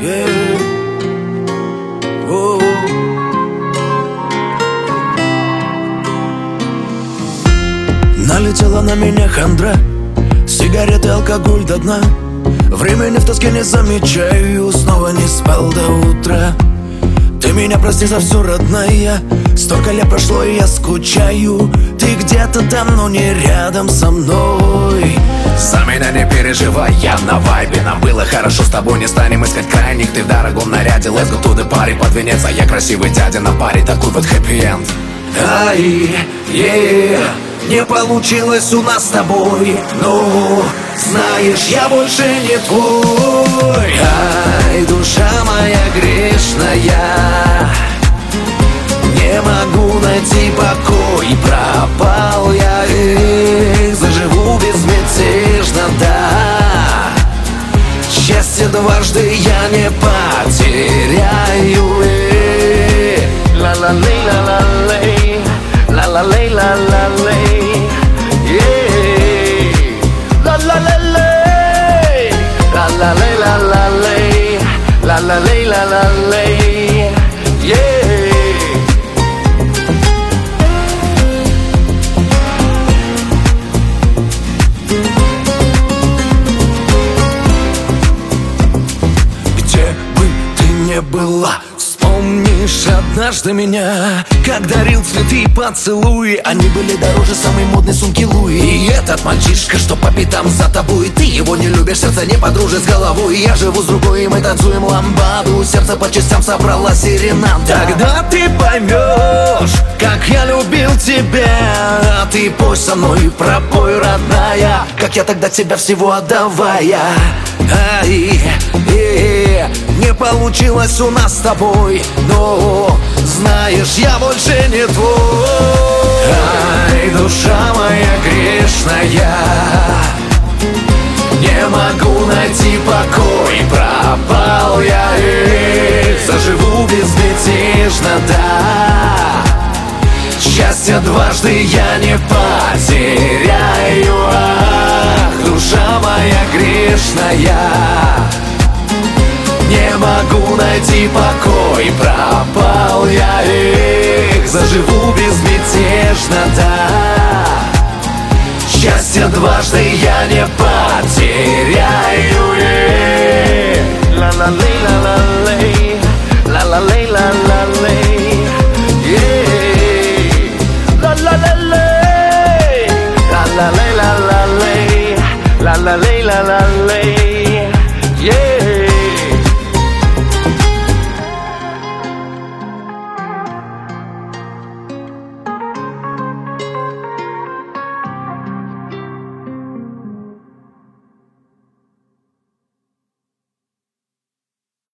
yeah. Налетела на меня хандра, сигареты, алкоголь до дна. Времени в тоске не замечаю, снова не спал до утра. Ты меня прости за все, родная, столько лет прошло и я скучаю. Ты где-то там, но не рядом со мной. За меня не переживай, я на вайбе. Нам было хорошо с тобой, не станем искать крайних. Ты в дорогом наряде, let's go to the party. Под венец, а я красивый дядя на паре. Такой вот хэппи-энд. Ай, не получилось у нас с тобой. Ну, знаешь, я больше не твой. Ай, душа моя грешная, не могу найти покой. Пропал я, заживу безмятежно, да. Счастье дважды я не потеряю. Ла-ла-лей, ла-ла-лей, ла-ла-лей, ла-ла-лей, ла-ла-лей, ла-ла-лей, ла-ла-лей, ла-ла-лей, ла-ла-лей, Где бы ты не была, вспомнишь однажды меня, как дарил цветы и поцелуи. Они были дороже самой модной сумки Луи. И этот мальчишка, что по пятам за тобой, ты его не любишь, сердце не подружит с головой. Я живу с другой, и мы танцуем ламбаду. Сердце по частям собрала серенада. Тогда ты поймешь, как я любил тебя. А ты пой со мной, пропой, родная, как я тогда тебя всего отдавая. Ай, не получилось у нас с тобой, но знаешь, я больше не твой. Ай, душа моя грешная, не могу найти покой. Пропал я, заживу безмятежно, да. Счастье дважды я не потеряю. Ах, душа моя грешная, не могу найти покой. Пропал я, заживу безмятежно, да. Счастье дважды я не потеряю.